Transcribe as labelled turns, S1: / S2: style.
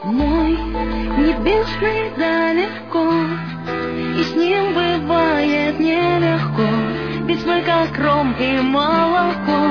S1: Мой небесный далеко, и с ним бывает нелегко, ведь мы как ром и молоко.